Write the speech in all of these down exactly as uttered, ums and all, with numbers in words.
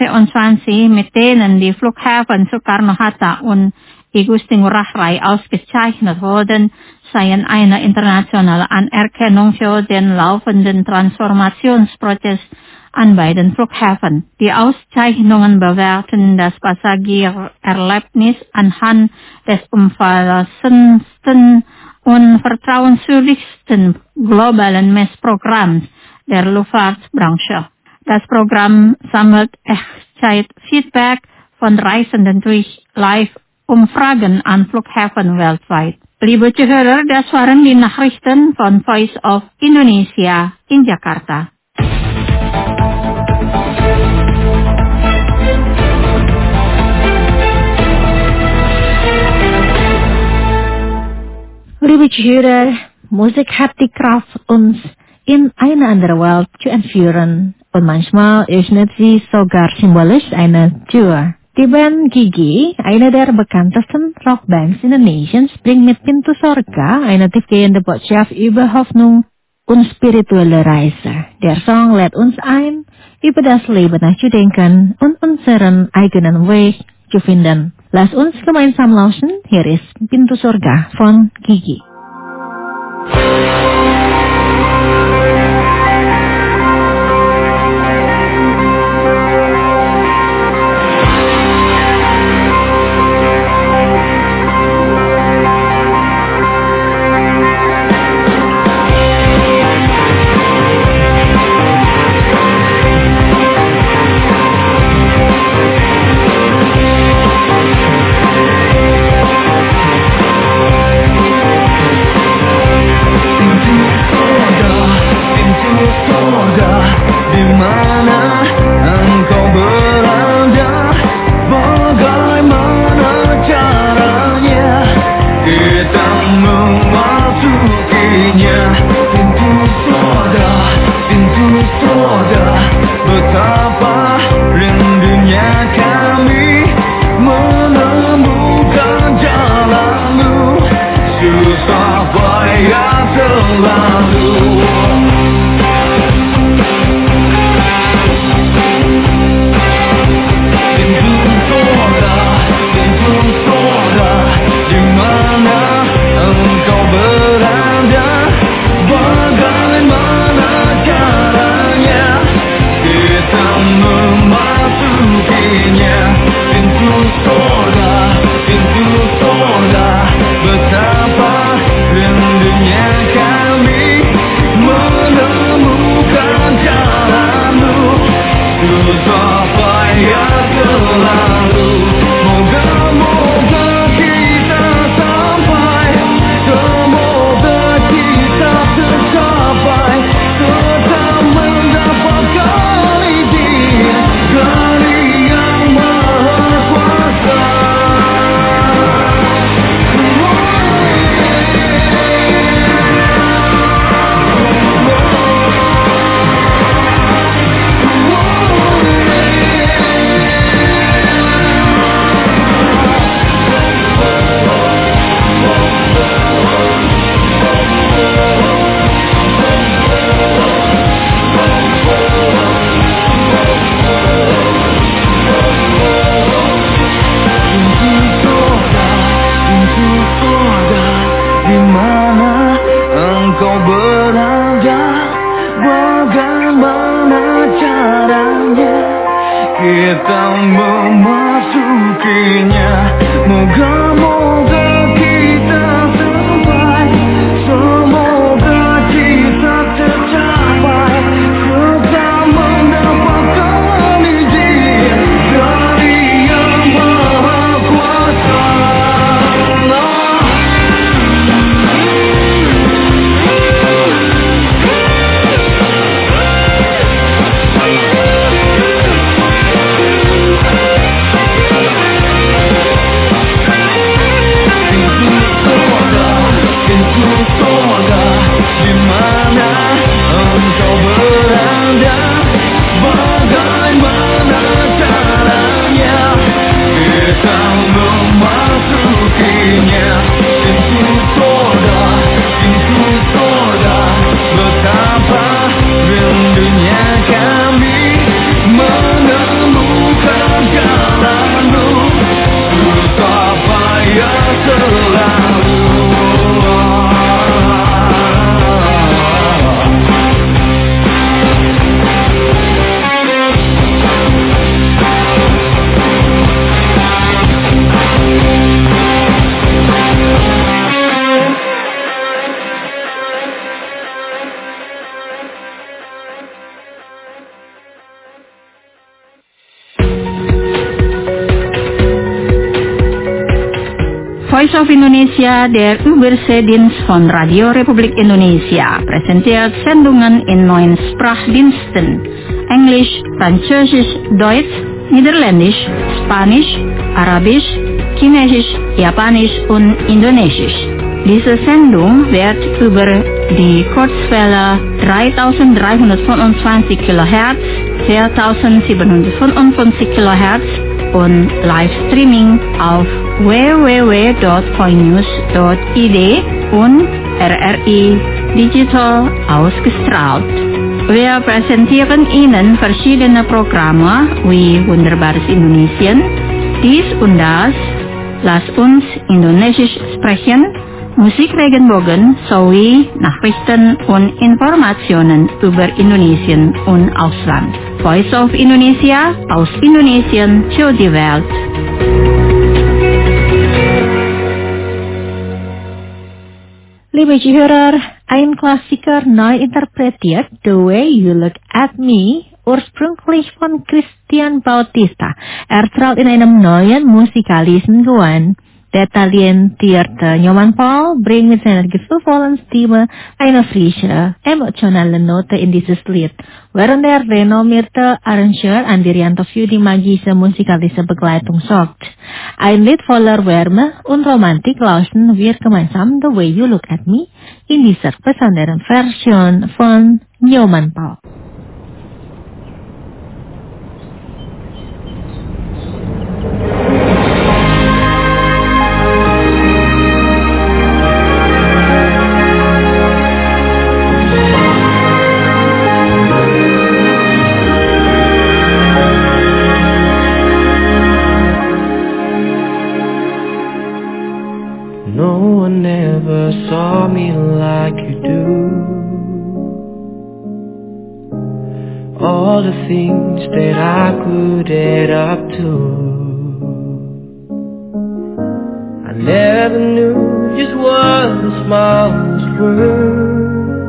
vierundzwanzig mit denen die Flughafen Soekarno-Hatta und Igusti Ngurah Rai ausgezeichnet wurden, seien eine internationale Anerkennung für den laufenden Transformationsprozess an beiden Flughäfen. Die Auszeichnungen bewerten das Passagiererlebnis anhand des umfassendsten und vertrauenswürdigsten globalen Messprogramms der Luftfahrtbranche. Das Programm sammelt Echtzeit-Feedback von Reisenden durch Live-Umfragen an Flughäfen weltweit. Liebe Zuhörer, das waren die Nachrichten von Voice of Indonesia in Jakarta. Liebe Zuhörer, Musik hat die Kraft, uns in eine andere Welt zu entführen. Und manchmal öffnet sie sogar symbolisch eine Tür. Die Band Gigi, eine der bekanntesten Rockbands Indonesiens, bringt mit Pintu Sorga eine tiefgehende Botschaft über Hoffnung und spirituelle Reise. Der Song lädt uns ein, über das Leben nachzudenken und unseren eigenen Weg zu finden. Lass uns gemeinsam lauschen. Hier ist Pintu Sorga von Gigi. Voice of Indonesia, der Überseedienst von Radio Republik Indonesia, präsentiert Sendungen in neun Sprachdiensten: Englisch, Französisch, Deutsch, Niederländisch, Spanisch, Arabisch, Chinesisch, Japanisch und Indonesisch. Diese Sendung wird über die Kurzwelle dreitausenddreihundertfünfundzwanzig Kilohertz, viertausendsiebenhundertfünfundfünfzig Kilohertz und Livestreaming auf w w w punkt koinews punkt i d und R R I Digital ausgestrahlt. Wir präsentieren Ihnen verschiedene Programme wie Wunderbares Indonesien, dies und das, Lass uns Indonesisch sprechen, Musik Regenbogen sowie Nachrichten und Informationen über Indonesien und Ausland. Voice of Indonesia aus Indonesien für die Welt. Liebe Zuhörer, ein Klassiker neu interpretiert, The Way You Look at Me, ursprünglich von Christian Bautista. Er trat in einem neuen musikalischen Gewand. Der talentierte Nyoman Paul bringt mit seiner gefühlvollen Stimme eine frische, emotionale Note in dieses Lied, während der renommierte Arrangeur Andi Rianto die magische musikalische Begleitung sorgt. Ein Lied voller Wärme und Romantik lauschen wir gemeinsam The Way You Look at Me in dieser besonderen Version von Nyoman Paul. Saw me like you do. All the things that I could add up to, I never knew just what a smile was worth.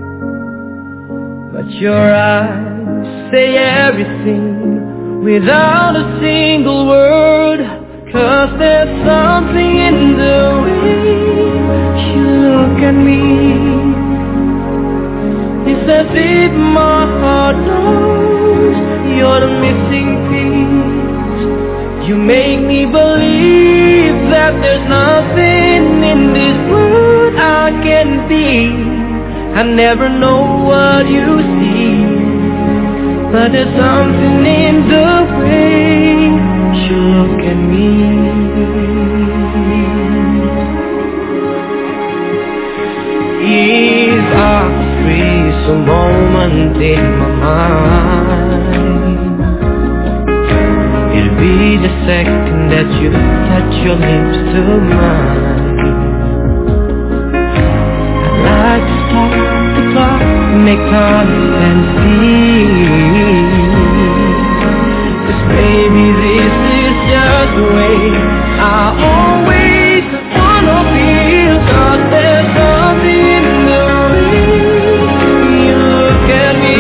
But your eyes say everything without a single word. 'Cause there's something in the way you look at me. It's as if my heart knows you're the missing piece. You make me believe that there's nothing in this world I can be. I never know what you see, but there's something in the way you look at me. If I freeze a moment in my mind, it'll be the second that you touch your lips to mine. I'd like to stop the clock, make time and see. Baby, this is just the way I always wanna feel. 'Cause there's something in the way you look at me.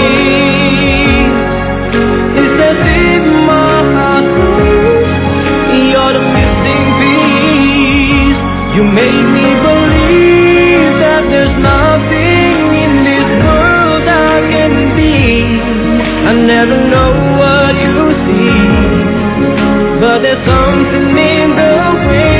It's as if my heart knows you're the missing piece. You make me believe that there's nothing in this world I can be. I never know what you see, but there's something in the way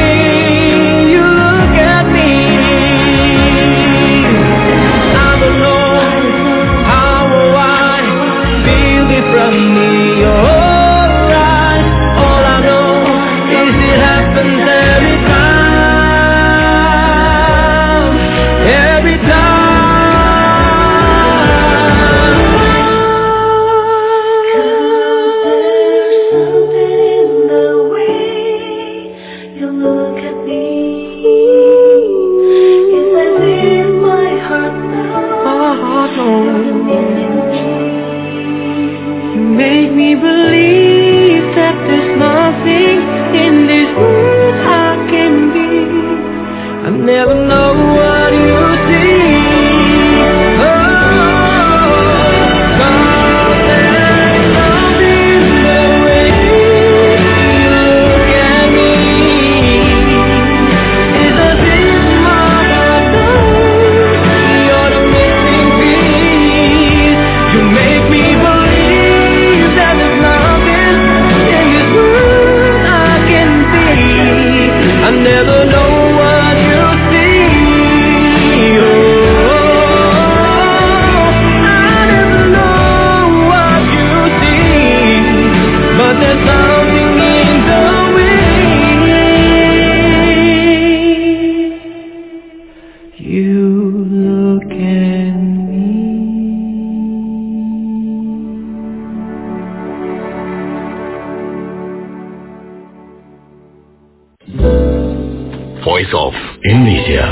voice of Indonesia.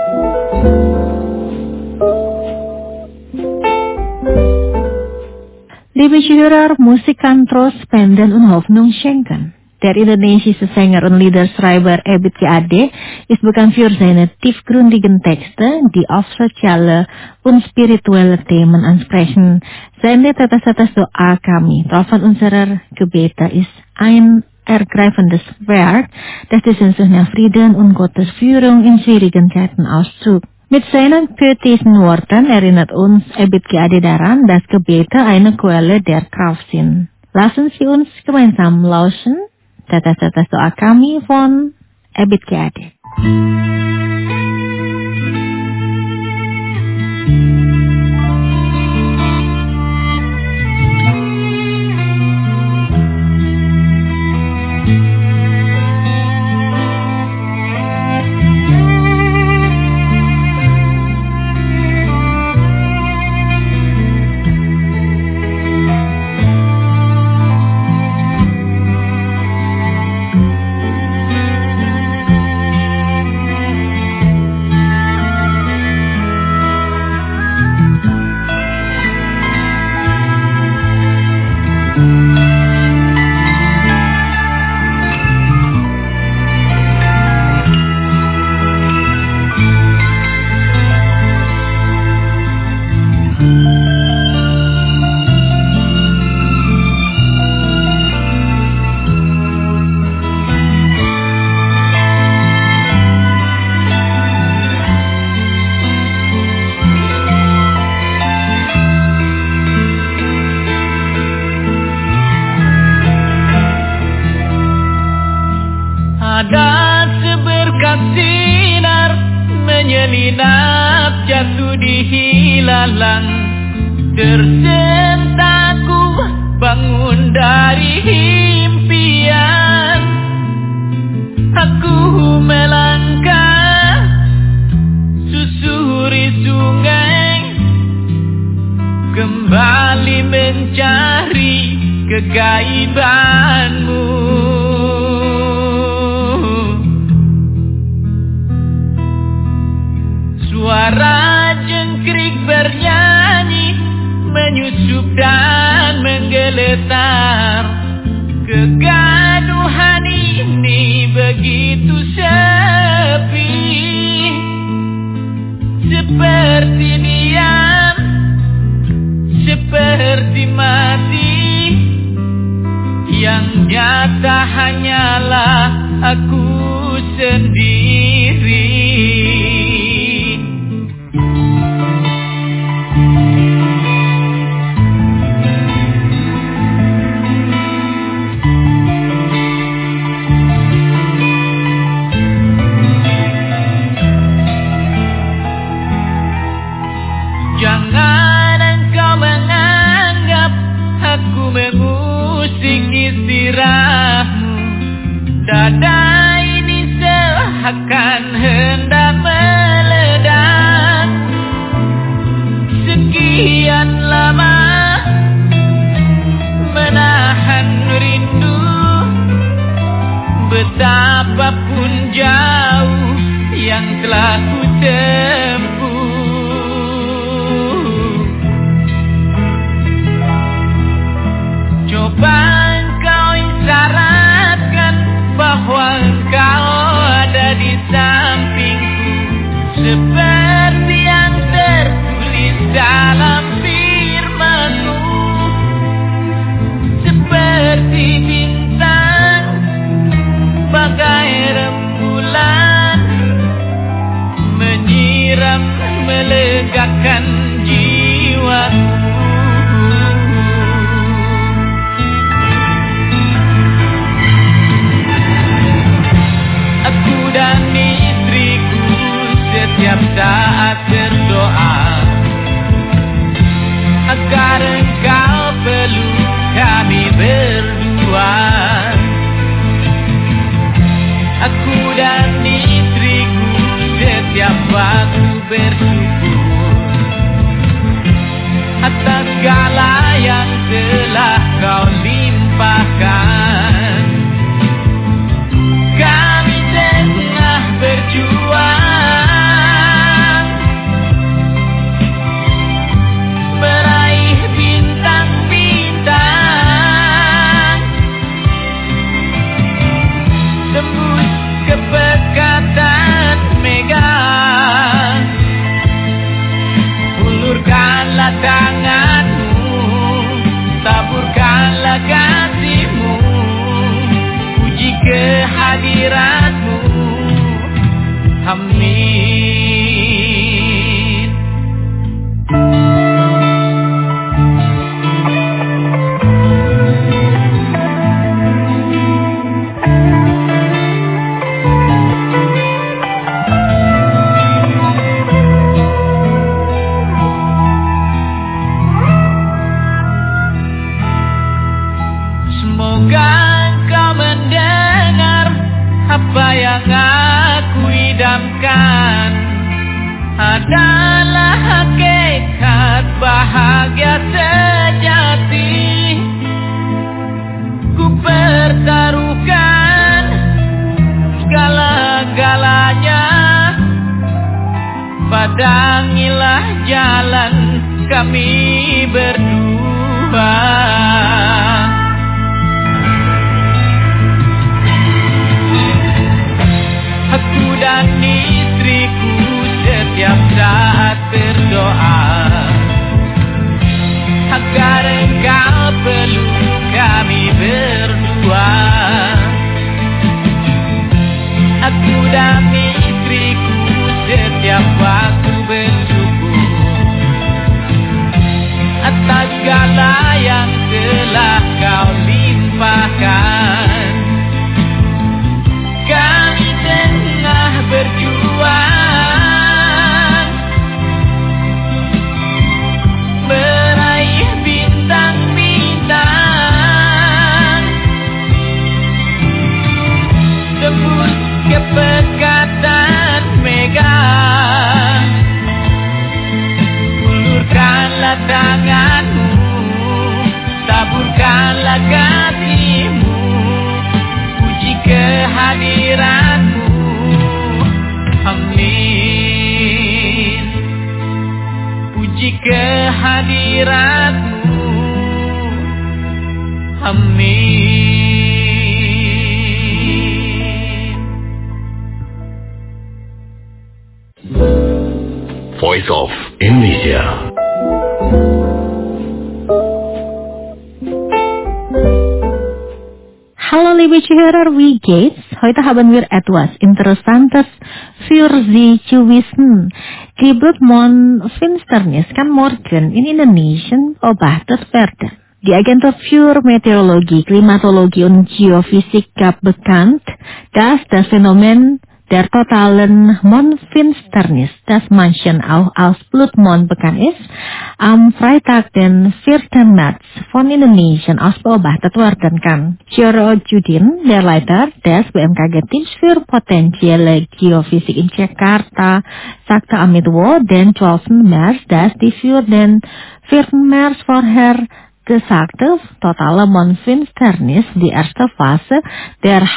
Liebe Zuhörer, Musik kan terus spenden und Hoffnung schenken. Der indonesische Sänger und Liederschreiber Ebit G A D ist bekannt für seine tiefgründigen Texte, die auf soziale und spirituelle Themen ansprechen. Seine Tetes-Tetes Doa Kami, Teil von unserer Gebete, ist ein ergreifendes Werk, das die Sehnsucht nach Frieden und Gottes Führung in schwierigen Zeiten ausdrückt. Mit seinen poetischen Worten erinnert uns Ebit G A D daran, dass Gebete eine Quelle der Kraft sind. Lassen Sie uns gemeinsam lauschen. Tetes-Tetes Doa Kami von Ebit G A D. Menyelinap jatuh di hilalang, tersentaku bangun dari impian. Aku melangkah susuri sungai, kembali mencari kegaibanmu. Suara jengkrik bernyanyi, menyusup dan menggeletar. Kegaduhan ini begitu sepi, seperti diam, seperti mati. Yang nyata hanyalah aku sendiri. Jangan engkau menganggap aku mengusik istirahatmu. Dada ini seakan hendak meledak. Sekian lama menahan rindu, betapapun jauh yang telah ku tempuh. Coba engkau isyaratkan bahwa engkau ada di sampingku, seperti yang tertulis dalam firman-Mu. Seperti bintang, bagai rembulan, Apa yang aku idamkan adalah hakikat bahagia sejati. Ku pertaruhkan segala-galanya, padangilah jalan kami berdua. Aku dan istriku setiap saat berdoa agar engkau peluk kami berdua. Aku dan istriku setiap waktu bersyukur atas segala yang telah kau limpahkan. Kami tengah berjuang meraih bintang-bintang, tembus kepekatan megang. Ulurkanlah tanganmu, taburkanlah kasihmu, puji kehadiranmu. Amin. Puji kehadiranmu. Amin. Voice of Indonesia. Hallo liebe Zuhörer, wie geht's? Heute haben wir etwas Interessantes für Sie zu wissen. Die Blutmondfinsternis kann morgen in Indonesien beobachtet werden. Die Agentur für Meteorologie, Klimatologie und Geophysik gab bekannt, dass das Phänomen der totalen Mondfinsternis, das manchen auch als Blutmond bekannt ist, am Freitag, den vierten März von Indonesien aus beobachtet werden kann. Syarojudin, der Leiter des B M K G-Teams für potenzielle Geophysik in Jakarta, sagte am Mittwoch, den zwölften März, dass die für den vierten März vorher gesagte totale Mondfinsternis, die erste Phase der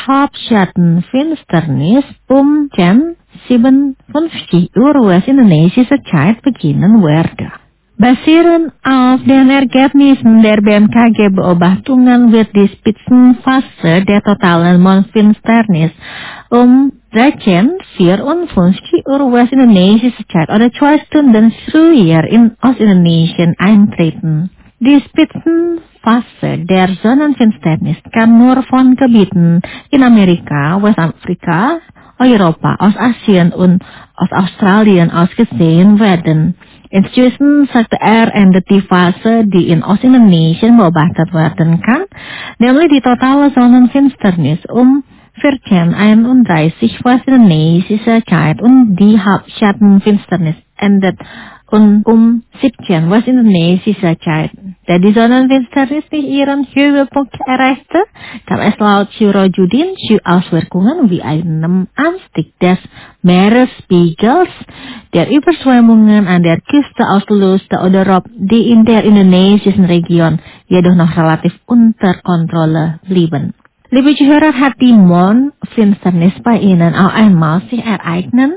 Halbschattenfinsternis um jam siebenundfünfzig Uhr westindonesische Zeit beginnen werde. Basierend auf den Ergebnissen der B M K G-Beobachtungen wird die Spitzenphase der totalen Mondfinsternis um dreizehn vierundfünfzig Uhr westindonesische Zeit oder zwei Stunden früher in Ostindonesien eintreten. Die Spitzenphase der Sonnenfinsternis kann nur von Gebieten in Amerika, Westafrika, Europa, Ostasien und Ostaustralien aus gesehen werden. Inzwischen sagte er, endet die Phase, die in Ostindonesien beobachtet werden kann, nämlich die totale Sonnenfinsternis um vierzehn einunddreißig westindonesische Zeit und die Halbschattenfinsternis endet und um siebzehn westindonesische Zeit. Da die Sonnenfinsternis nicht ihren Höhepunkt erreichte, kam es laut Syarojudin zu Auswirkungen wie einem Anstieg des Meeresspiegels, der Überschwemmungen an der Küste auslöste oder ob die in der indonesischen Region jedoch noch relativ unter Kontrolle blieben. Liebe Zuhörer, hat die Mondfinsternis bei Ihnen auch einmal sich ereignen?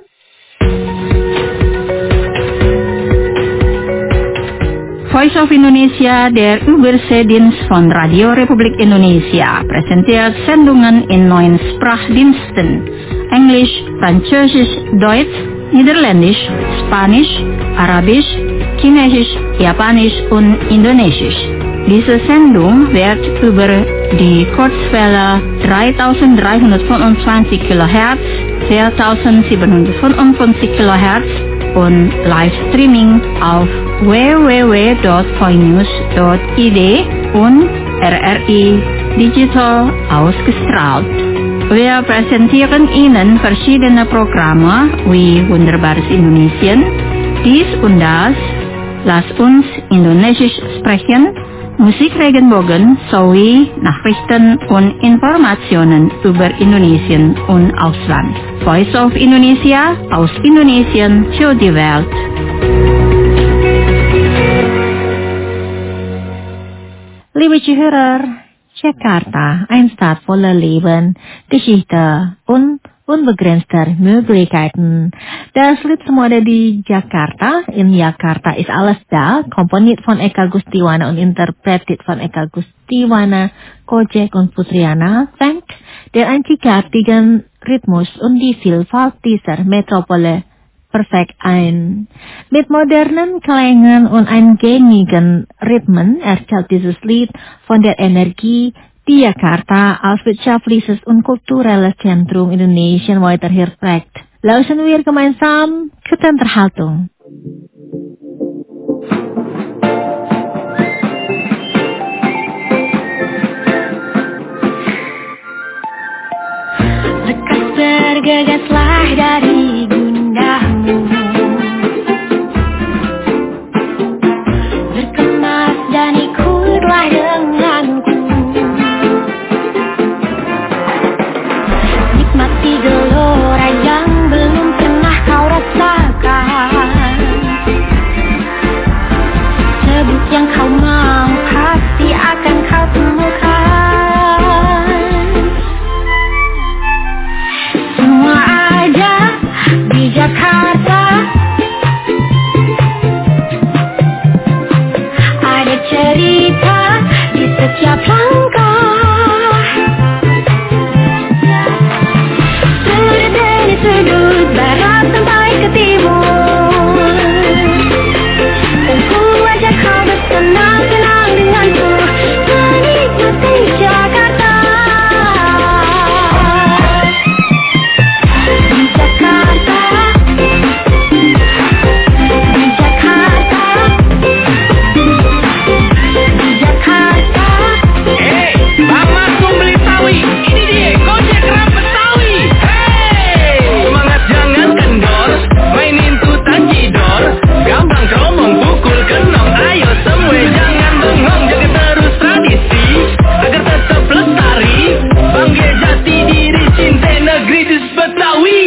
Voice of Indonesia, der Überseedienst von Radio Republik Indonesia, präsentiert Sendungen in neun Sprachdiensten: Englisch, Französisch, Deutsch, Niederländisch, Spanisch, Arabisch, Chinesisch, Japanisch und Indonesisch. Diese Sendung wird über die Kurzwelle dreitausenddreihundertfünfundzwanzig Kilohertz, viertausendsiebenhundertfünfundfünfzig Kilohertz und Livestreaming auf w w w punkt voinews punkt i d und R R I Digital ausgestrahlt. Wir präsentieren Ihnen verschiedene Programme wie Wunderbares Indonesien, dies und das, Lass uns Indonesisch sprechen, Musikregenbogen sowie Nachrichten und Informationen über Indonesien und Ausland. Voice of Indonesia aus Indonesien für die Welt. Liebe Zuhörer, Jakarta, ein Stadt voller Leben, Geschichte und unbegrenzter Möglichkeiten. Das Lied Semua Ada di Jakarta, in Jakarta ist alles da, komponiert von Eka Gustiwana und interpretiert von Eka Gustiwana, Kojek und Putriana, fängt der einzigartigen Rhythmus und die Vielfalt dieser Metropole perfekt ein. Mit modernen Klängen und eingängigen Rhythmen erzählt dieses Lied von der Energie, die Jakarta als wirtschaftliches und kulturelles Zentrum Indonesien weiterhin prägt. Lauschen wir gemeinsam Kutenterhaltung. Lekas bergegaslah dari gundamu, berkemas dan ikutlah denganku. Nikmati gelora yang belum pernah kau rasakan. Sebut yang kau mau, pasti akan kau temukan. Semua ada di Jakarta, ada cerita di setiap langkah. Sudut demi sudut, barat sampai ke timur, tentu ajak kau bersenang-senang denganku, menikmati Jakarta. Di Jakarta, di Jakarta, di Jakarta. Hey, Bang Masum beli sawi. Ini dia, Kojek Ram Betawi. Hey, semangat jangan kendor, mainin tutan cidor, gampang keromong pukul kenong. Ayo semua jangan bengong, jaga terus tradisi agar tetap lestari. Bangga jati diri, cinta negeri di Betawi.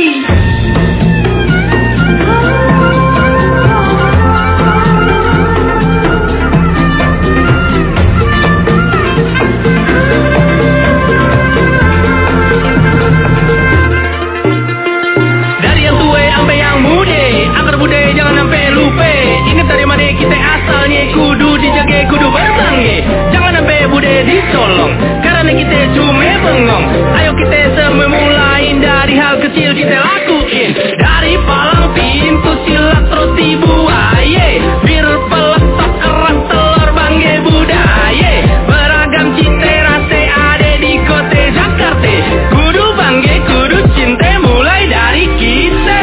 Dari yang tua sampai yang muda, agar budaya jangan sampai lupa. Ingat dari mana kita asalnya, kudu dijaga, kudu bersangge. Jangan sampai budaya dicolong, karena kita cuma bengong. Ayo kita semua mulai dari hal kecil kita lakuin. Dari palang pintu silat roti buaya, bir peletok kerak telur bangga budaya. Beragam cinta rasa ada di kota Jakarta. Kudu bangga, kudu cinta mulai dari kita.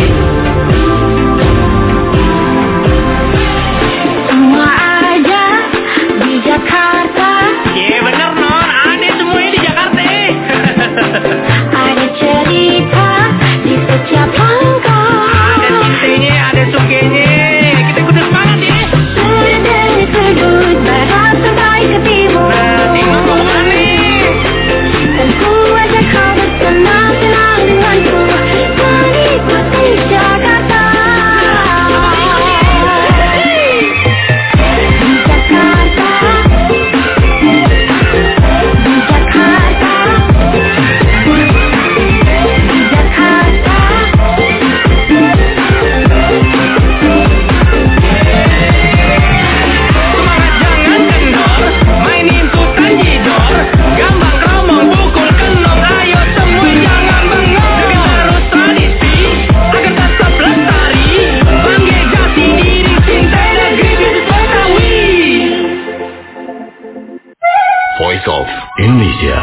Semua ada di Jakarta, Iya bener non, ada semuanya di Jakarta. ada cerita di setiap langkah. Ada cintanya, ada sukanya. Kita kudu semangat ya. Sudut demi sudut, barat sampai ke timur, Nah, timur mau kemana? tentu ajak kau bersenang-senang denganku, menikmati Jakarta. Di Jakarta, di Jakarta, di Jakarta. Semangat jangan kendor, mainin tutan jidor, gampang keromong pukul kenong. Ayo semua jangan bengong, jaga terus tradisi agar tetap lestari. Bangga jati diri, cinta negeri di Betawi. Voice of Indonesia.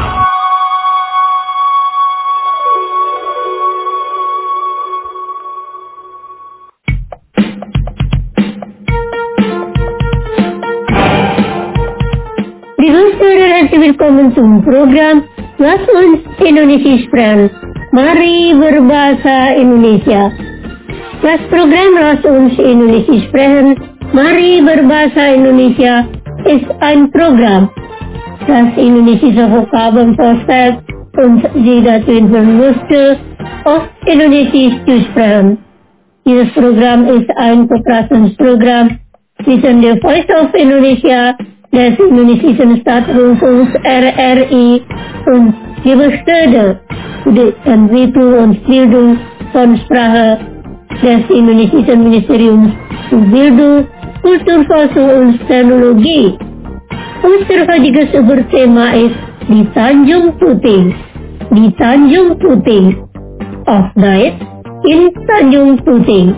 Begrüßt herzlich willkommen zum Programm Lass uns Indonesia sprechen. Mari berbahasa Indonesia. Das Programm Lass uns Indonesia sprechen. Mari berbahasa Indonesia ist ein Programm, das indonesische Vokabeln vorstellt und sie dazu informieren musste, auf Indonesisch zu sprechen. Dieses Programm ist ein Kooperationsprogramm zwischen der Voice of Indonesia, des indonesischen Staatsrundfunks R R I und die Behörde für die Entwicklung und Bildung von Sprache des indonesischen Ministeriums für Bildung, Kulturforschung und Teknologie. Unser heutiges Überthema ist die Tanjung Puting. Die Tanjung Puting. Auf Deutsch in Tanjung Puting.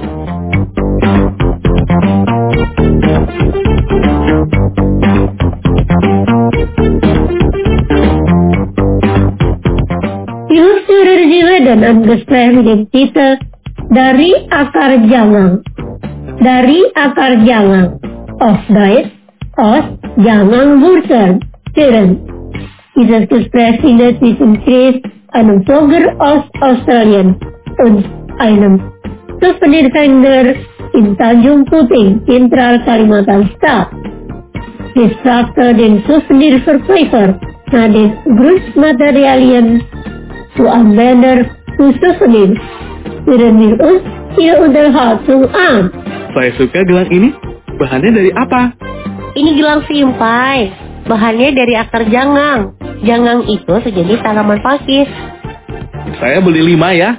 Die Hörer Jiwa dan Gespräch mit dem Titel Dari Akar Jangang. Dari Akar Jangang. Auf Deutsch aus Jangang-Wurzeln. Hören. Dieses Gespräch findet zwischen Chris, einem Vlogger aus Australien, und einem Souvenirhändler in Tanjung Puting, Zentral Kalimantan statt. Chris fragte den Souvenirverkäufer nach den Grundmaterialien zu Anwender für Souvenir. Hören wir uns ihre Unterhaltung an. Saya suka gelang ini. Bahannya dari apa? Ini gelang simpai. Bahannya dari akar jangang. Jangang itu sejenis tanaman pakis. Saya beli lima ya.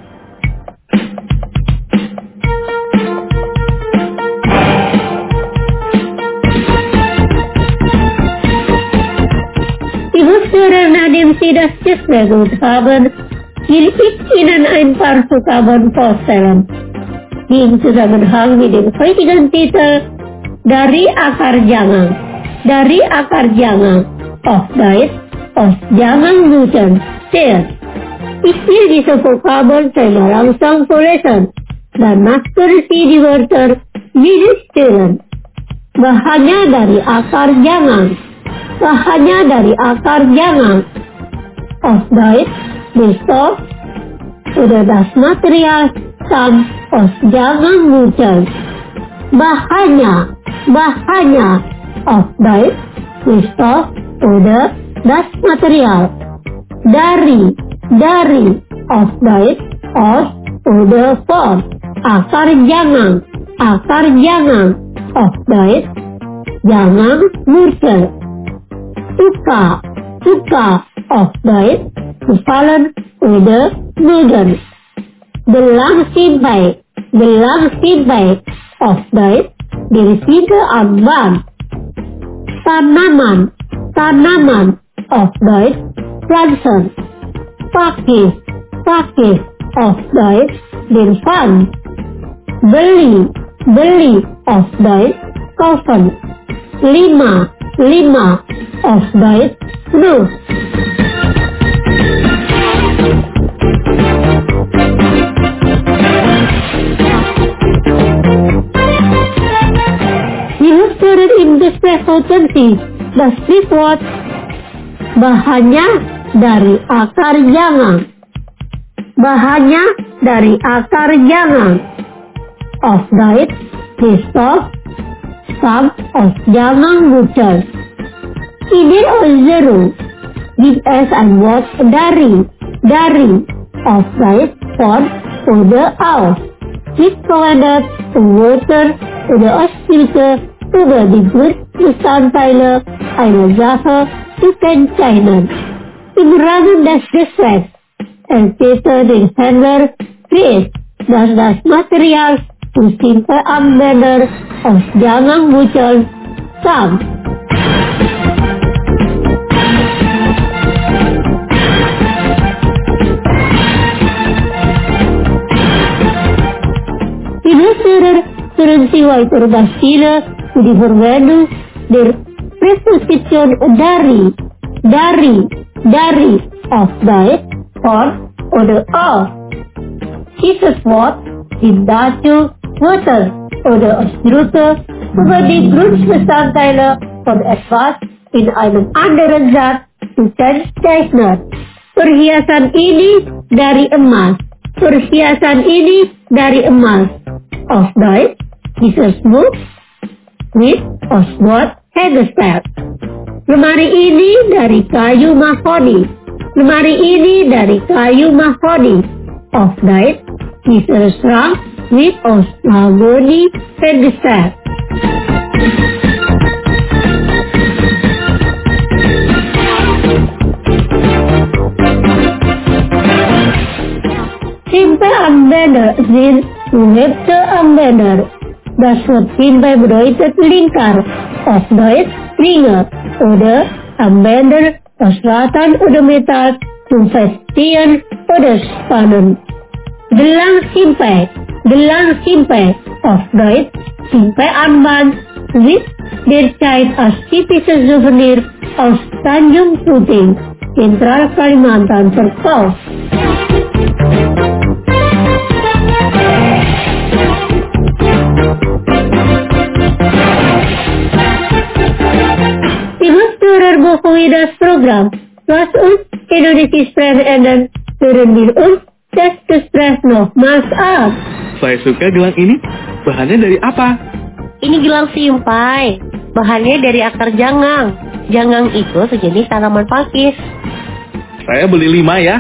Die Hörer, nachdem sie das Gespräch gut haben, will ich Ihnen ein paar Vokabeln vorstellen, die im Zusammenhang mit dem heutigen Titel Dari Akar Jangang. Dari Akar Jangang. Auf Deutsch aus Jangang-Wurzeln stehen. Ich will diese Vokabeln einmal langsam vorlesen. Danach können Sie die Wörter wiederstellen. Bahannya dari akar jangang. Bahannya dari akar jangang. Auf Deutsch der Stoff oder das Material stammt aus Jangang-Wurzeln. Bahannya. Bahannya. Auf Deutsch der Stoff oder das Material. Dari. Dari. Auf Deutsch aus oder von. Akar jangang. Akar jangang. Auf Deutsch Jangang-Wurzel. Suka. Suka. Auf Deutsch gefallen oder mögen. Gelang simpai. Gelang simpai. Auf Deutsch bersihke am Band. Tanaman. Tanaman. Auf Deutsch Pflanzen. Pakis. Pakis. Auf Deutsch den Pfand. Beli. Beli. Auf Deutsch kaufen. Lima. Lima. Auf Deutsch Fluss. Wir hören im Gespräch Sie das Sprichwort bahannya dari akar jangang. Bahannya dari akar jangang. Auf Deutsch the stoff stammt aus Jangang-Wurzeln. Ini Zero gibt es ein Wort dari. Dari. Auf Deutsch von oder aus. Ist verwendet, um Wörter oder Ausdrücke über die Grundbestandteile einer Sache zu kennzeichnen. Im Rahmen des Gesprächs erzählte der Händler Chris, dass das Material für simple Anwender aus Jangang-Wurzeln stammt. Die Hörer können Sie weiter das Ziele für die Verwendung der Präposition dari. Dari. Dari. Auf Deutsch von oder aus. Dieses Wort dient dazu, Wörter oder Ausdrücke über die Grundbestandteile von etwas in einem anderen Satz zu kennzeichnen. Perhiasan ini dari emas. Perhiasan ini dari emas. Auf Deutsch, dieses Buch wird aus Wort Hegestad. Lemari ini dari kayu mahoni. Lemari ini dari kayu mahoni. Of night, is strong with mahogany Hegestad. Simpe anwender sind gehebte anwender. Das wird Simpe bedeutet lingkar, auf Deutsch Ringe oder Anwender aus Ratan oder Metall zum Festieren oder Spannen. Gelang Simpe, gelang Simpe, auf Deutsch Simpe Armband wird derzeit als typisches Souvenir aus Tanjung Puting, Zentral Kalimantan verkauft. Buku das Programm, was uns Indonesia sprechen turun wir uns das Gespräch nochmals ab. Saya suka gelang ini. Bahannya dari apa? Ini gelang simpai. Bahannya dari akar jangang. Jangang itu sejenis tanaman pakis. Saya beli lima ya.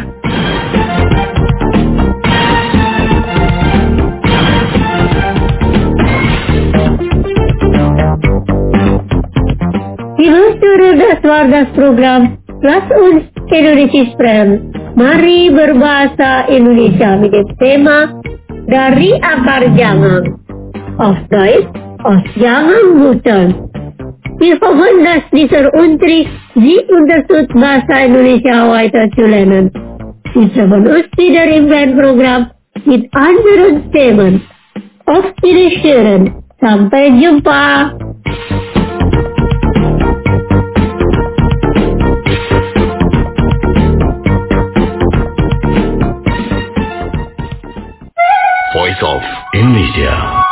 Turun das war das Programm, lass uns Indonesia sprechen. Mari berbahasa Indonesia mit dem Thema dari akar jangang. Auf Deutsch, aus Janganwurzeln. Wir hoffen, dass dieser Unterricht Sie unterstützt, Bahasa Indonesia weiter zu lernen. Wir treffen uns wieder im Programm mit anderen Themen. Auf Wiedersehen. Sampai jumpa. Voice of Indonesia.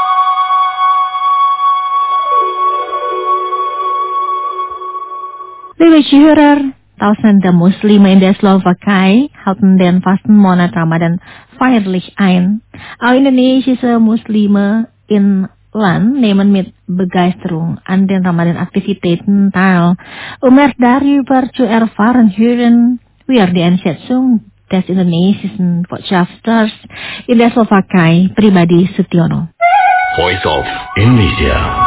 Liebe Zuhörer, tausende Muslime in der Slowakei halten den Fastenmonat Ramadan feierlich ein. Auch indonesische Muslime in Land nehmen mit Begeisterung an den Ramadan-Aktivitäten teil. Um mehr darüber zu erfahren, hören wir die Einschätzung des indonesischen Botschafters in der Slowakei, Pribadi Sutiono. Voice of Indonesia.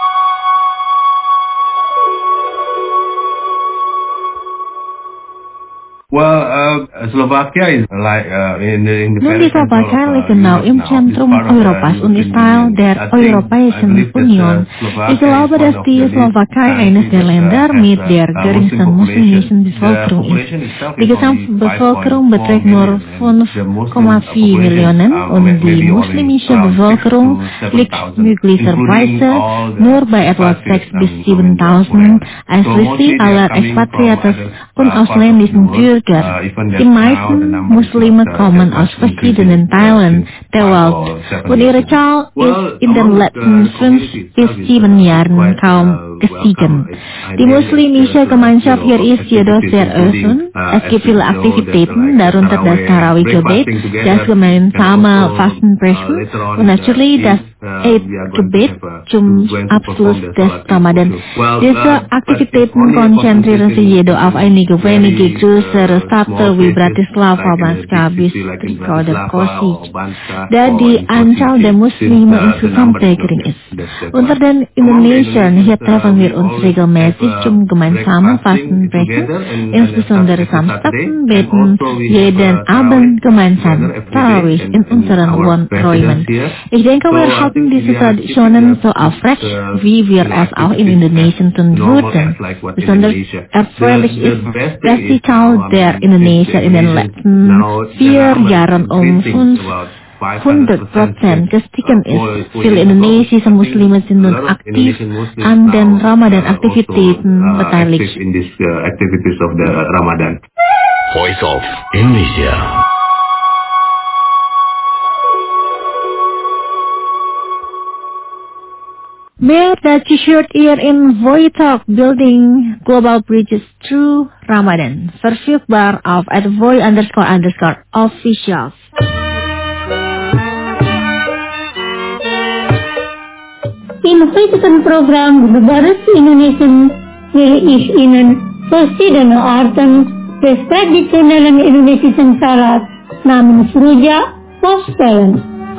Well, uh, Slovakia is like uh, in the in the Nun die Slowakei liegen nou im Zentrum Europas und ist Teil der Europäischen Union. Ich glaube, dass die Slowakei eines der Länder mit der geringsten muslimischen Bevölkerung ist. Die Gesamtbevölkerung beträgt nur fünf Komma vier Millionen und die muslimische Bevölkerung liegt möglicherweise nur bei etwa sechs bis siebentausend, einschließlich aller Expatriates und ausländischen Bürger. Die meisten Muslime kommen aus verschiedenen Teilen der Welt und ihre Zahl ist in den letzten fünf bis sieben Jahren kaum gestiegen. Die muslimische Gemeinschaft hier ist jedoch sehr offen. Es gibt viele Aktivitäten, darunter das Tarawih-Gebet, das gemeinsame Fastenbrechen und natürlich das Eid-Gebet zum Abschluss des Ramadan. Diese Aktivitäten konzentrieren sich jedoch auf einige wenige größere Städte wie Bratislava, Banska, Bystrica oder Kosice, da die Anzahl der Muslime insgesamt sehr gering ist. Unter den Indonesiern hier treffen wir uns regelmäßig zum gemeinsamen Fastenbrechen, insbesondere Samstagen beten jeden Abend gemeinsam Tarawih in unseren Wohnräumen. Ich denke, wir halten diese Traditionen so aufrecht, wie wir es auch in Indonesien tun würden. Besonders erfreulich ist, dass die Zahl der Indonesier in den letzten vier Jahren um fünfhundert Prozent gestiegen ist. Viele indonesische Muslime sind nun aktiv an den Ramadan-Aktivitäten beteiligt. Voice of Indonesia. Wear the t-shirt here in Voitalk building global bridges through Ramadan. Verfügbar auf at voy underscore underscore officials. Im heutigen Programm bebares Indonesian will ich Ihnen verschiedene Arten des traditionellen indonesischen Salat namens rujak vorstellen.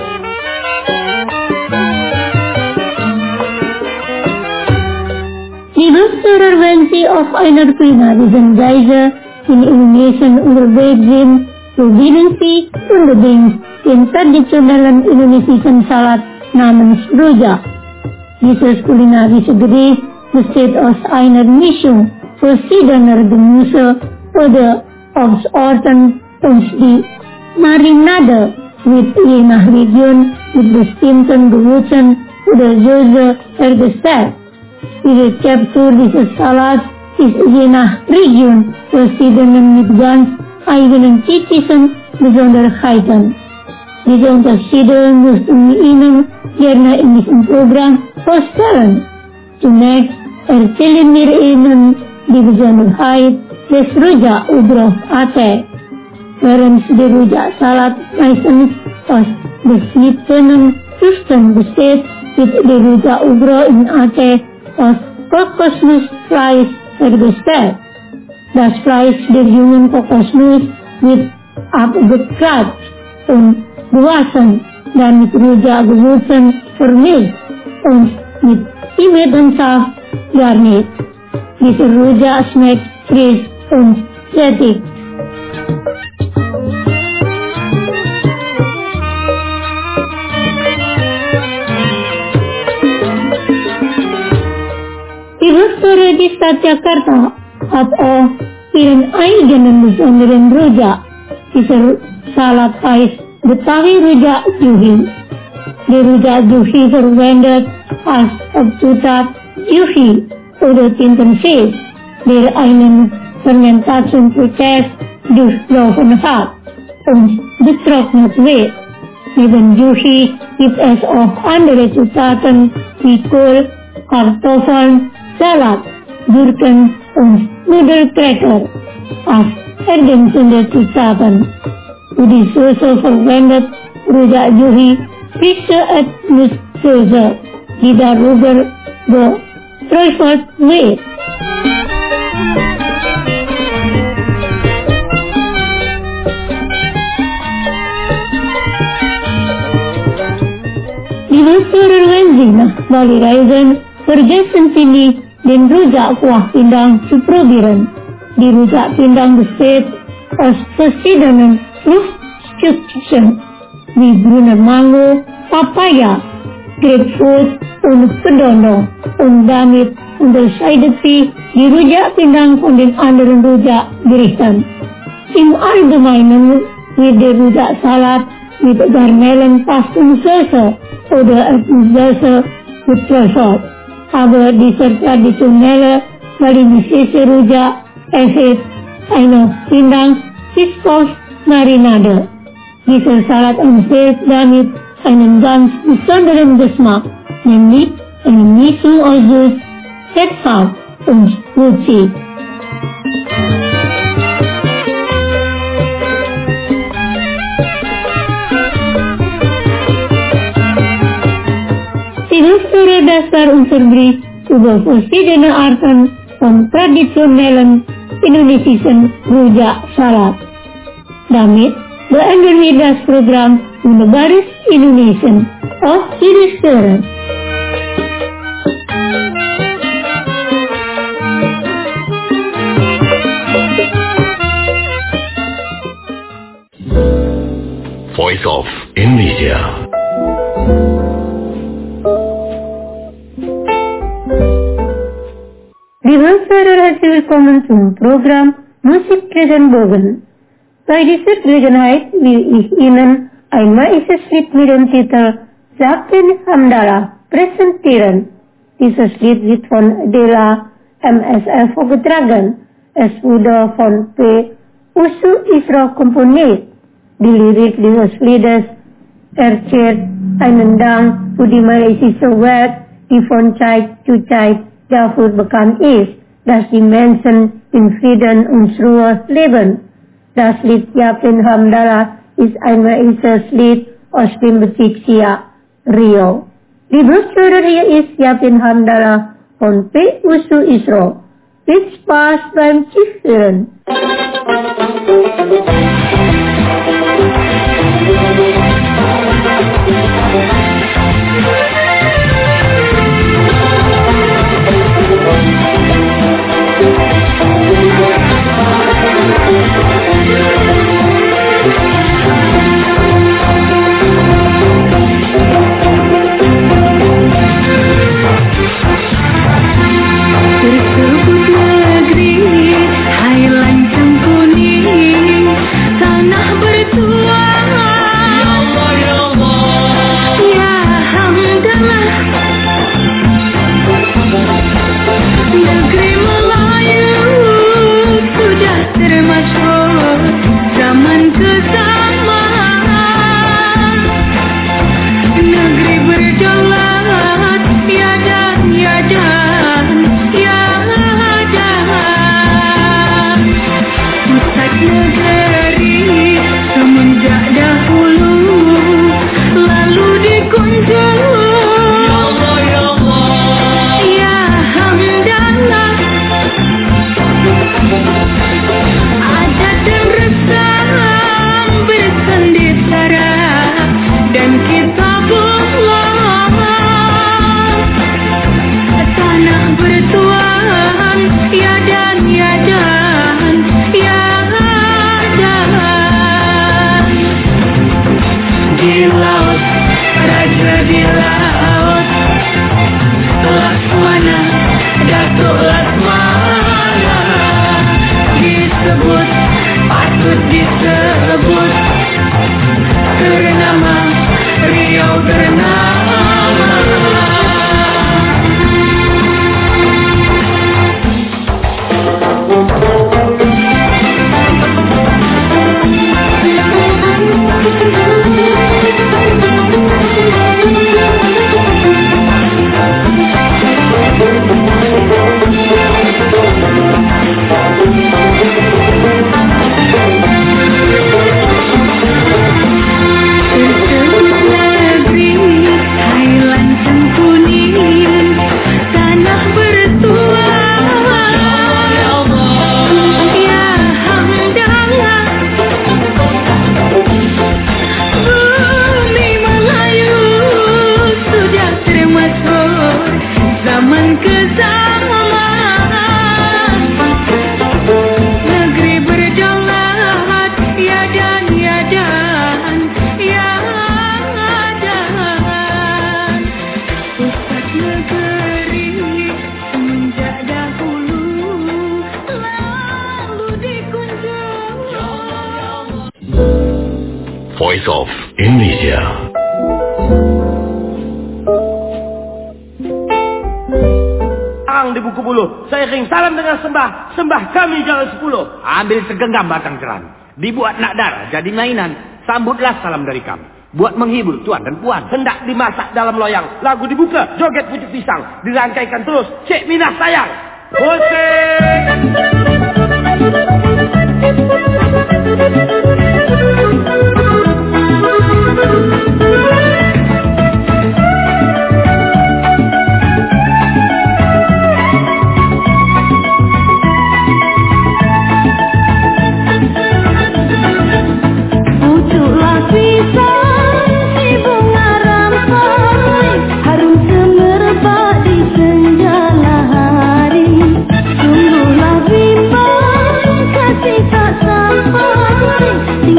Die Wüsterer, wenn Sie auf einer Prima diesen Weise in Indonesien unterwegs sind, so dienen Sie unbedingt den traditionellen indonesischen Salat namens rujak. Dieses kulinarische Gericht besteht aus einer Mischung verschiedener Gemüse oder Obstsorten und die Marinade mit je nach Region mit bestimmten Gewürzen oder Soße hergestellt. Die Rezeptur dieses Salats ist je nach Region verschieden mit ganz eigenen typischen Besonderheiten. Diese Unterschiede müssen wir Ihnen gerne in diesem Programm vorstellen. Zunächst erzählen wir Ihnen die Besonderheit des Rujak Ugro Aceh. Während der Rujak Salat meistens aus geschnittenen Früchten besteht, wird der Rujak Ugro in Aceh aus Kokosnussfleisch hergestellt. Das Fleisch der jungen Kokosnuss wird abgekratzt und gewaschen, dann mit Rujak-Gewürzen vermischt und mit Pimentensaft garniert. Dieser Rujak schmeckt frisch und sättig. Die Wüsterer die Stadt Jakarta hat auch ihren eigenen besonderen Rujak. Dieser Salat heißt Betawi Rujak Juhi. Der Rujak Juhi verwendet als Hauptzutat Juhi oder Tintenfisch, der einen Fermentationsprozess durchlaufen hat und getrocknet wird. Neben Juhi gibt es auch andere Zutaten wie Kohl, Kartoffeln, Salat, Gurken und Nudelcracker als ergänzende Zutaten. Für die Soße verwendet Rujak Juhi frische Erdnusssoße, die darüber gestreut wird. Die Wüsterer, wenn Sie nach Bali reisen, vergessen Sie nicht, den Rujak Kuah Pindang zu probieren. Die Rujak Pindang besteht aus verschiedenen Fruchtstückchen wie grüner Mango, Papaya, Grapefruit und Pedono. Und damit unterscheidet sich die Rujak Pindang von den anderen Rujak-Gerichten. Im Allgemeinen wird der Rujak Salat mit Garnelenpastensoße oder Erdnusssoße getröpfelt. Aber dieser traditionelle balinesische Rujak erhält eine Pindang-Fischkostmarinade. Dieser Salat enthält damit einen ganz besonderen Geschmack, nämlich eine Mischung aus süß, herzhaft und würzig. Die Wüsterer dasar unser Bericht über verschiedene Arten von traditionellen indonesischen Rujak Salat. Damit beenden wir das Programm Mebaris Indonesian auf die Wüsterer. Voice of Indonesia. Liebe Hörer, herzlich willkommen zum Programm Musik Regenbogen. Bei dieser Gelegenheit will ich Ihnen ein maisches Lied mit dem Titel Zapin Hamdallah präsentieren. Dieses Lied wird von Dela M S F vorgetragen. Es wurde von P. Usu Isra komponiert. Die Lirik dieses Liedes erzählt einen Dank für die malaysische Welt, die von Zeit zu Zeit dafür bekannt ist, dass die Menschen in Frieden und Ruhe leben. Das Lied Zapin Hamdallah ist ein malaysisches Lied aus dem Bezirk Siak, Rio. Die broschüre hier ist Yapin Handala von P. Usu Isro. Viel Spaß beim Zuhören. Tersebut negeri, hai lancang kuning, tanah bertuah. Ya Allah, ya Allah, ya hamdalah. Negeri Melayu sudah termasuk zaman ke zaman. Negeri berdaulat, ya dan ya dan. Pusat negeri semenjak dahulu lalu dikunjung. Ya Allah, ya Allah, ya hamdalah. Adat dan resam bersanding sara dan kitabullah. Tanah bertuan, ya dan ya dan, ya dan. Di laut, raja di laut, Laksamana, Datuk Laksamana. Disebut, patut disebut, ternama, Riau ternama. Voice of Indonesia. Ang di buku bulu, saya ring salam dengan sembah, sembah kami jalan sepuluh. Ambil segenggam batang keran, dibuat nak darah jadi mainan. Sambutlah salam dari kami. Buat menghibur tuan dan puan, hendak dimasak dalam loyang. Lagu dibuka, joget pucuk pisang, dirangkaikan terus. Cik Minah sayang. Hussein. Sungguhlah bimbang kasih tak sampai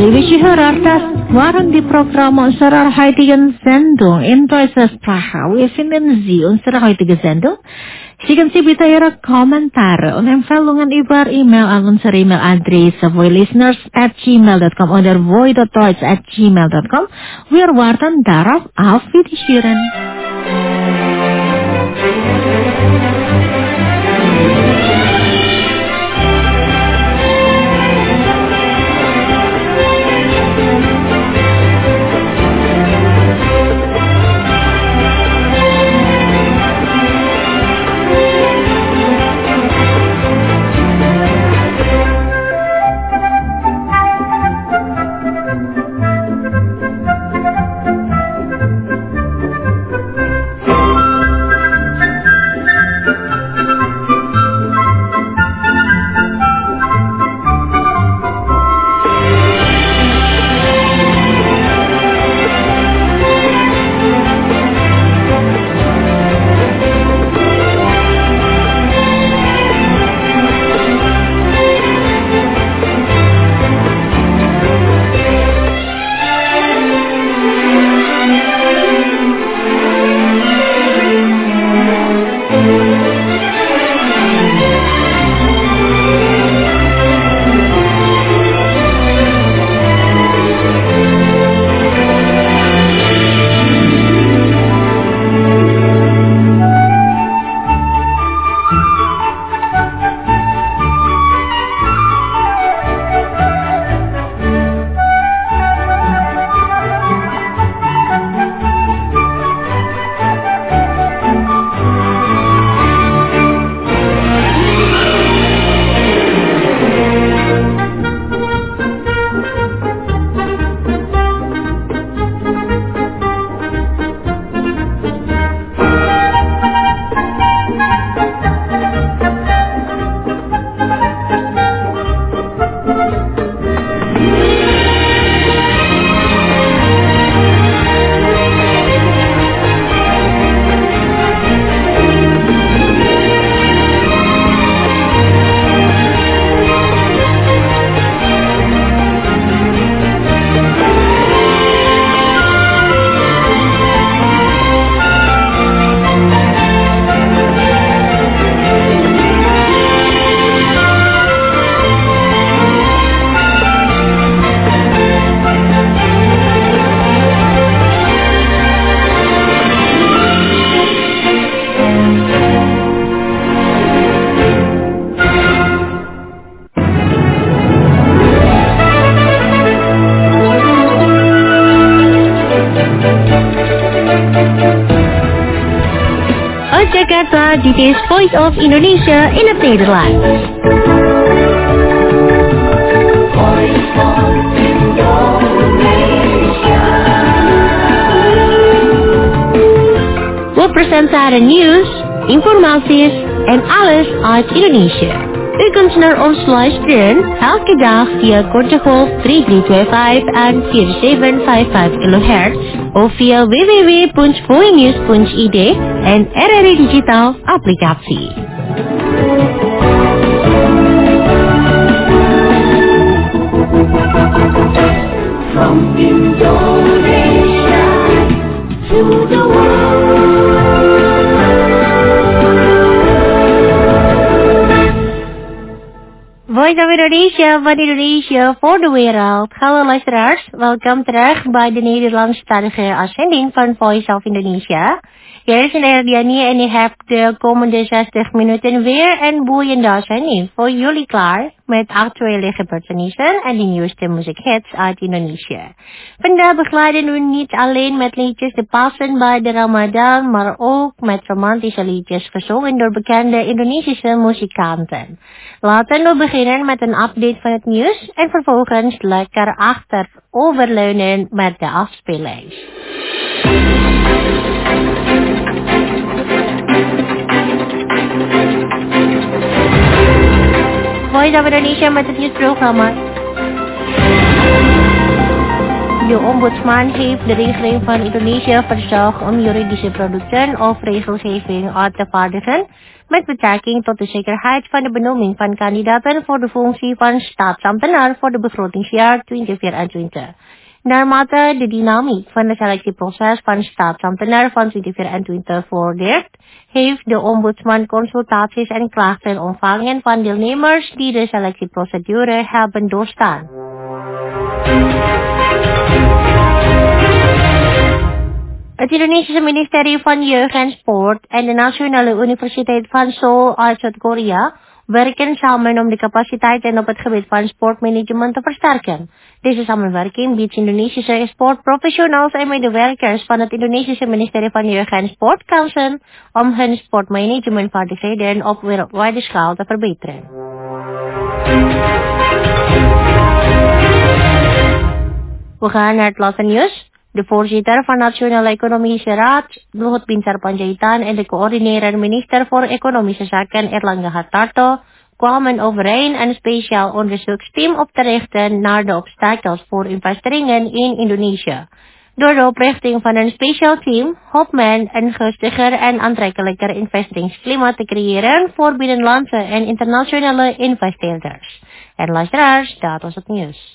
Liebe Zuhörer, das waren die Programme unserer heutigen Sendung in deutscher Sprache. Wir finden Sie unsere heutige Sendung. Schicken Sie bitte Ihre Kommentare und Empfehlungen über E-Mail an unsere E-Mail-Adresse voilisteners at gmail dot com oder voi dot deutsch at gmail dot com. Wir warten darauf. Auf Wiedersehen. Jakarta, dit is Voice of Indonesia in het Nederlands. Voice of Indonesia. We presenteren nieuws, informaties en alles uit Indonesië. U kunt naar ons luisteren elke dag via korte golf drie drie twee vijf en vier zeven vijf vijf kilohertz of via w w w punt voinews punt i d en R R I Digital applicatie. From Indonesia to the world. Voice of Indonesia van Indonesia voor de wereld. Hallo luisteraars, welkom terug bij de Nederlandstalige uitzending van Voice of Indonesia. Hier is Erdiani en ik heb de komende zestig minuten weer een boeiende uitzending voor jullie klaar met actuele gebeurtenissen en de nieuwste muziekhits uit Indonesië. Vandaag begeleiden we niet alleen met liedjes die passen bij de Ramadan, maar ook met romantische liedjes gezongen door bekende Indonesische muzikanten. Laten we beginnen met een update van het nieuws en vervolgens lekker achteroverleunen met de afspeellijst. Voice of Indonesia met het nieuwsprogramma. de ombudsman heeft de regering van Indonesië verzocht om juridische producten of regelgeving uit te vaardigen met betrekking tot de zekerheid van de benoeming van kandidaten voor de functie van staatsambtenaar voor de begrotingsjaar twintig vierentwintig. Naarmate de dynamiek van het selectieproces van staatsambtenaar van twintig vierentwintig vordert, heeft de ombudsman consultaties en klachten ontvangen van deelnemers die de selectieprocedure hebben doorstaan. Het Indonesische ministerie van Jeugd en Sport en de Nationale Universiteit van Seoul uit Zuid-Korea werken samen om de capaciteiten op het gebied van sportmanagement te versterken. Deze samenwerking biedt Indonesische sportprofessionals en medewerkers van het Indonesische ministerie van Jeugd en Sport kansen om hun sportmanagementvaardigheden op wereldwijde schaal te verbeteren. We gaan naar het laatste nieuws. De voorzitter van Nationale Economische Raad, Luhut Binsar Panjaitan, en de coördinerende minister voor Economische Zaken, Erlangga Hartarto, kwamen overeen een speciaal onderzoeksteam op te richten naar de obstakels voor investeringen in Indonesië. Door de oprichting van een speciaal team hoopt men een gunstiger en aantrekkelijker investeringsklimaat te creëren voor binnenlandse en internationale investeerders. En luisteraars, dat was het nieuws.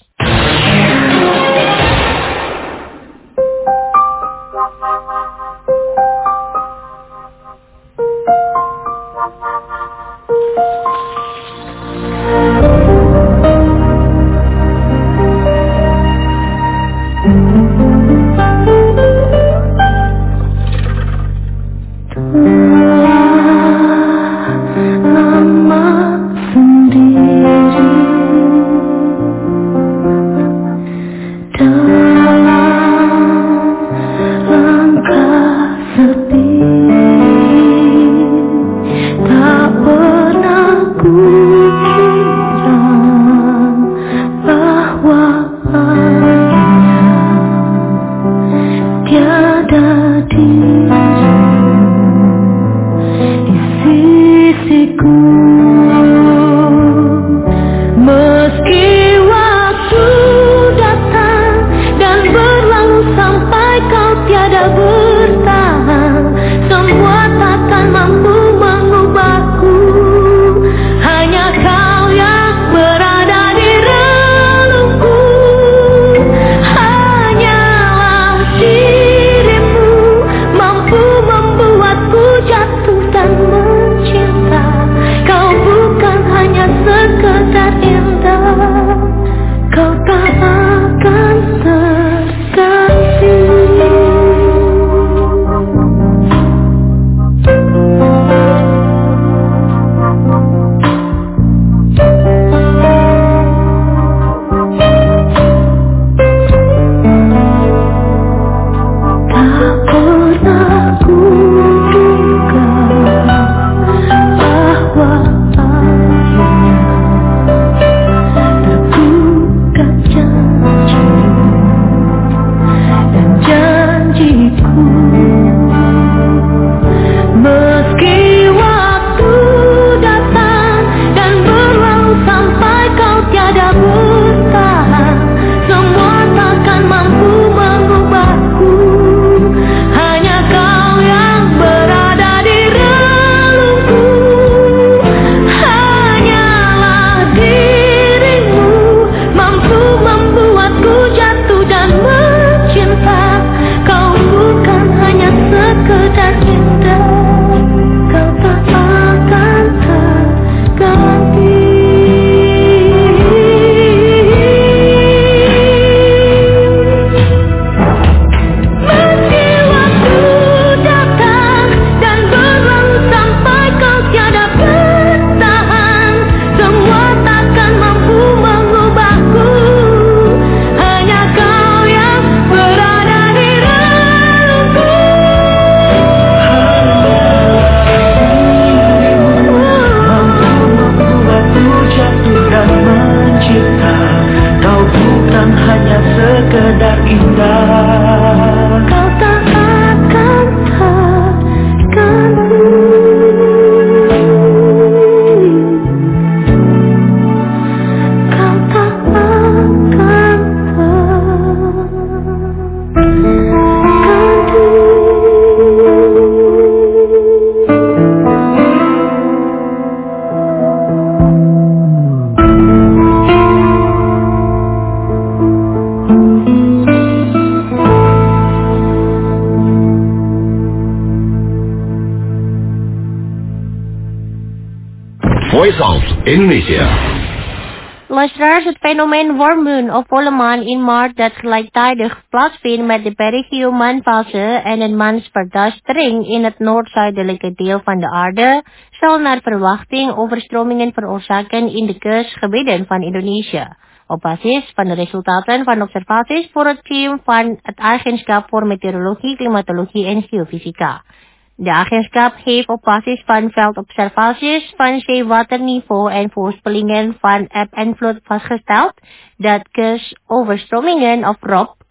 Voice of Indonesia. Luisteraars, het fenomeen wormoon of volle maan in maart dat gelijktijdig plaatsvindt met de perigeomaanfase en een maansverdastering in het noord-zuidelijke deel van de aarde zal naar verwachting overstromingen veroorzaken in de kustgebieden van Indonesië. Op basis van de resultaten van observaties voor het team van het Agentschap voor Meteorologie, Klimatologie en Geofysica. De agentschap heeft op basis van veldobservaties van zeewaterniveau en voorspellingen van eb en vloed vastgesteld dat kustoverstromingen of R O P